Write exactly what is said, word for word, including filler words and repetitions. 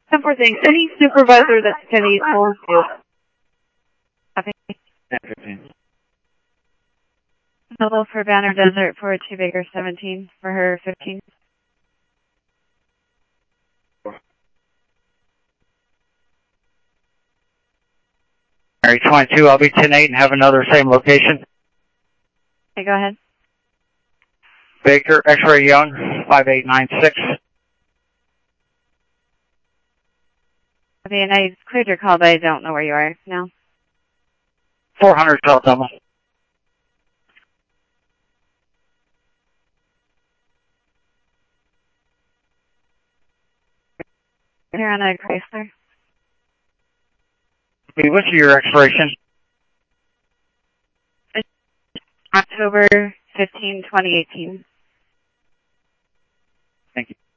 ten four things. Any supervisor that's Kenny will do. Copy. ten fifteen. Hello for Banner Desert for two Baker seventeen for her fifteen. Mary twenty-two, I'll be ten eight and have another same location. Okay, go ahead. Baker, X-ray Young, five eight nine six. Okay, and I cleared your call, but I don't know where you are now. four hundred South Dumble. You're on a Chrysler. What's your expiration? October fifteenth, twenty eighteen. Thank you.